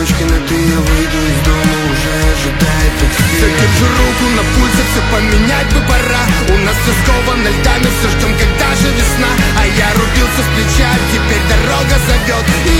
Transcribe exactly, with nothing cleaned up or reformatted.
точки над «и», я выйду из дома, уже ожидает такси. Все держу руку на пульсе, все поменять бы пора. У нас все сковано льдами, все ждем, когда же весна. А я рубился с плеча, теперь дорога зовет. И